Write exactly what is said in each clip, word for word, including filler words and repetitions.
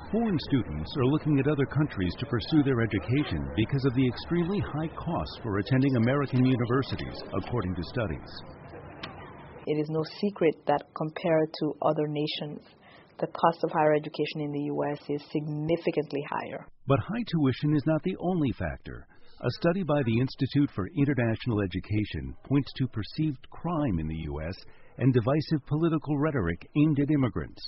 Foreign students are looking at other countries to pursue their education because of the extremely high costs for attending American universities, according to studies. It is no secret that compared to other nations, the cost of higher education in the U S is significantly higher. But high tuition is not the only factor. A study by the Institute for International Education points to perceived crime in the U S and divisive political rhetoric aimed at immigrants.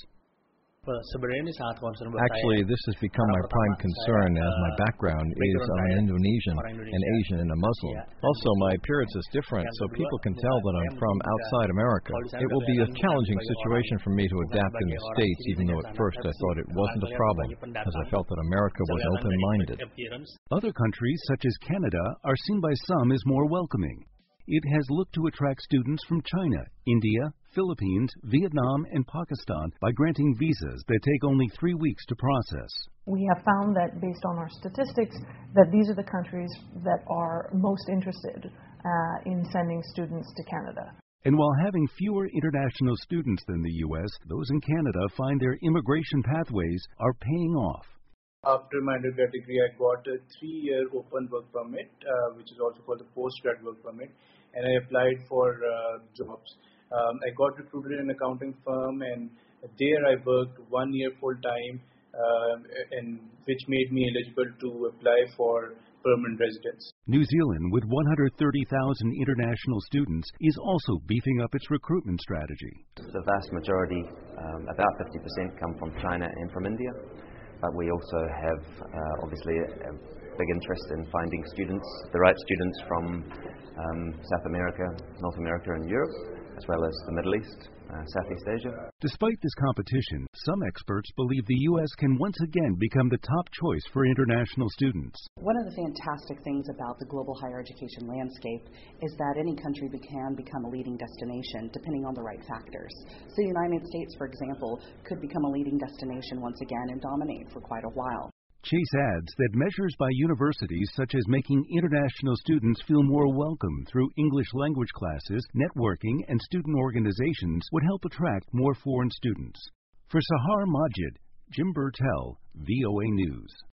Actually, this has become my prime concern, as my background is I'm an Indonesian, an Asian, and a Muslim. Also, my appearance is different, so people can tell that I'm from outside America. It will be a challenging situation for me to adapt in the States, even though at first I thought it wasn't a problem, as I felt that America was open-minded. Other countries, such as Canada, are seen by some as more welcoming. It has looked to attract students from China, India, Philippines, Vietnam, and Pakistan by granting visas that take only three weeks to process. We have found that, based on our statistics, that these are the countries that are most interested uh, in sending students to Canada. And while having fewer international students than the U S, those in Canada find their immigration pathways are paying off. After my undergrad degree, I got a three-year open work permit, uh, which is also called the postgrad work permit, and I applied for uh, jobs. Um, I got recruited in an accounting firm, and there I worked one year full-time, uh, and which made me eligible to apply for permanent residence. New Zealand, with one hundred thirty thousand international students, is also beefing up its recruitment strategy. The vast majority, um, about fifty percent, come from China and from India. But we also have, uh, obviously, a, a big interest in finding students, the right students from um, South America, North America, and Europe, as well as the Middle East, uh, Southeast Asia. Despite this competition, some experts believe the U S can once again become the top choice for international students. One of the fantastic things about the global higher education landscape is that any country can become a leading destination depending on the right factors. So the United States, for example, could become a leading destination once again and dominate for quite a while. Chase adds that measures by universities, such as making international students feel more welcome through English language classes, networking, and student organizations, would help attract more foreign students. For Sahar Majid, Jim Burtell, V O A News.